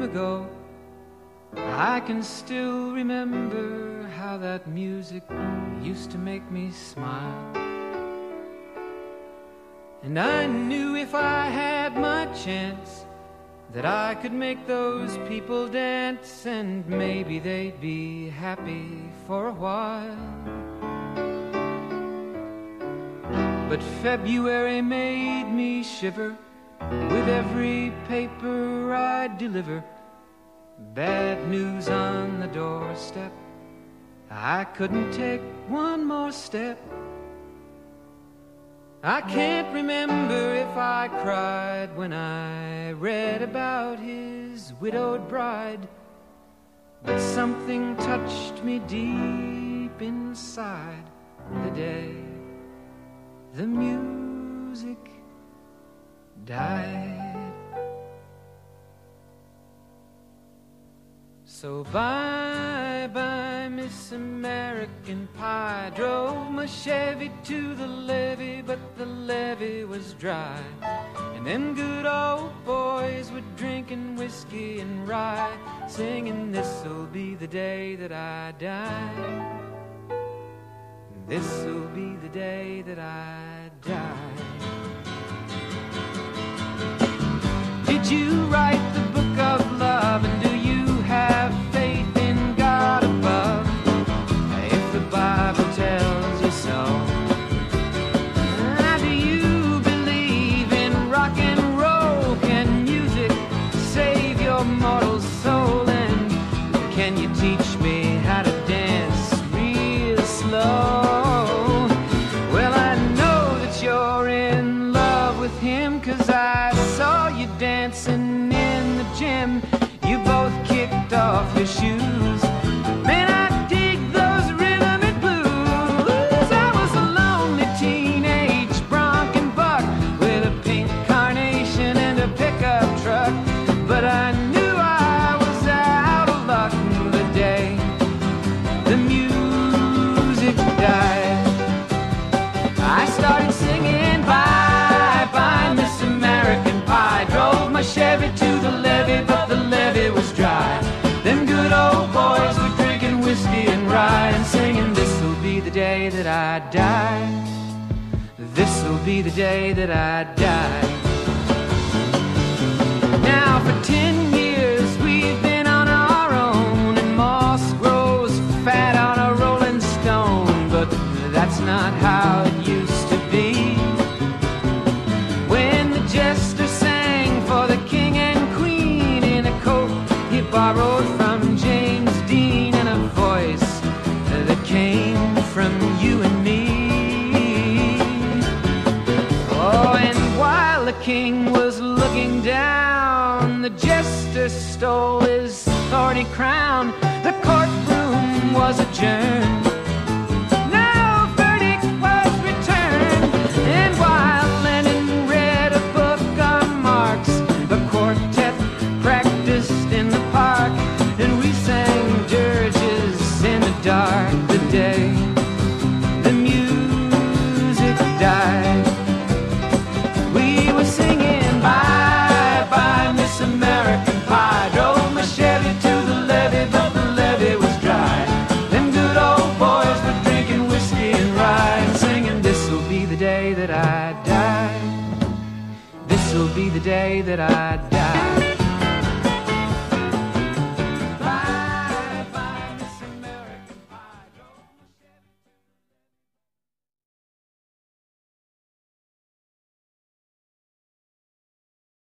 ago. I can still remember how that music used to make me smile. And I knew if I had my chance that I could make those people dance, and maybe they'd be happy for a while. But February made me shiver with every paper I'd deliver. Bad news on the doorstep, I couldn't take one more step. I can't remember if I cried when I read about his widowed bride, but something touched me deep inside the day the music died. So bye-bye, Miss American Pie. Drove my Chevy to the levee, but the levee was dry. And them good old boys were drinking whiskey and rye, singing, this'll be the day that I die. This'll be the day that I die. Did you write the book of love, and do you have faith in God above? If the Bible tells you so. Do you believe in rock and roll? Can music save your mortal soul? And can you teach me how to dance real slow? Well, I know that you're in love with him, 'cause I saw you dancing in the gym. You both kicked off your shoes. Man, I dig those rhythm and blues. I was a lonely teenage bronc and buck with a pink carnation and a pickup truck, but I knew I was out of luck the day the music died. I started singing bye-bye, Miss American Pie. Drove my Chevy to the levee, but the levee was dry. Them good old boys were drinking whiskey and rye, and singing, this'll be the day that I die. This'll be the day that I die. Now for 10 years we've been on our own, and moss grows fat on a rolling stone, but that's not how it used to be. When the jester sang for the king and queen in a coat he borrowed from James Dean, and a voice that came from you and me. Oh, and while the king was looking down, the jester stole his thorny crown. The courtroom was adjourned. No verdict was returned. And while Lennon read a book on Marx, the quartet practiced in the park, and we sang dirges in the dark the day the music died. We were singing bye-bye, Miss American Pie. Drove my Chevy to the levee, but the levee was dry. Them good old boys were drinking whiskey and rye, and singing, this'll be the day that I die. This'll be the day that I die.